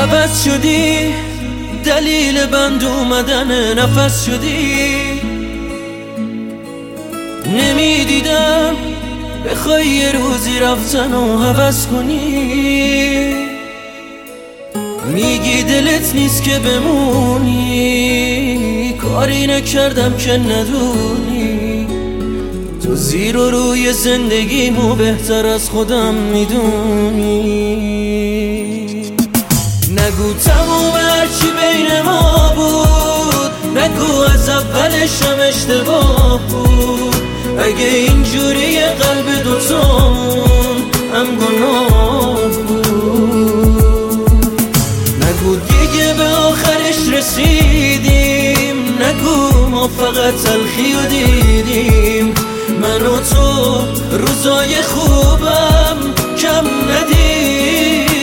عوض شدی، دلیل بند اومدن نفس شدی. نمیدیدم بخوای یه روزی رفتن و حوض کنی. میگی دلت نیست که بمونی، کاری نکردم که ندونی. تو زیر و روی زندگیمو بهتر از خودم میدونی. نگو تموم هرچی بین ما بود، نگو از اولشم اشتباه بود. اگه اینجوری قلب دوتامون هم گناه بود. نگو دیگه به آخرش رسیدیم، نگو ما فقط تلخی رو دیدیم. من و تو روزای خوبم کم ندیدیم.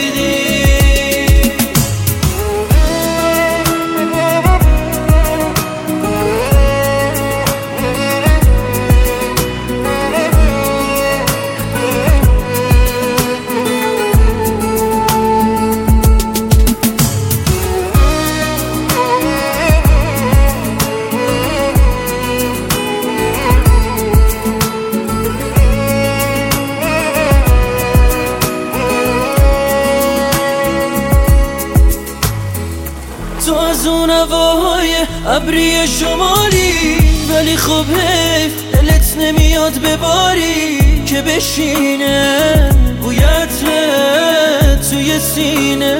تو از اون هواهای ابری شمالی، ولی خب حیف دلت نمیاد بباری که بشینه بویت توی سینه.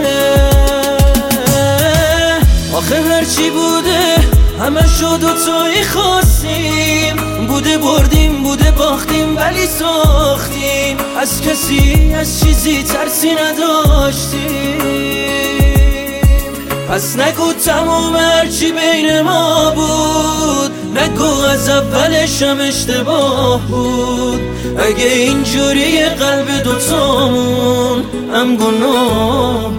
آخه هرچی بوده همه شد و توی خواستیم، بوده بردیم بوده باختیم ولی ساختیم. از کسی از چیزی ترسی نداشتیم. پس نگو تموم هرچی بین ما بود، نگو از اولشم اشتباه بود. اگه اینجوری قلب دوتامون هم گناه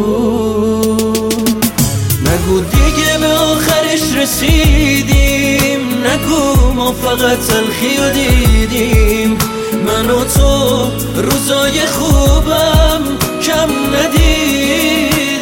بود. نگو دیگه به آخرش رسیدیم، نگو ما فقط تلخی رو دیدیم. من و تو روزای خوبم کم ندیدیم.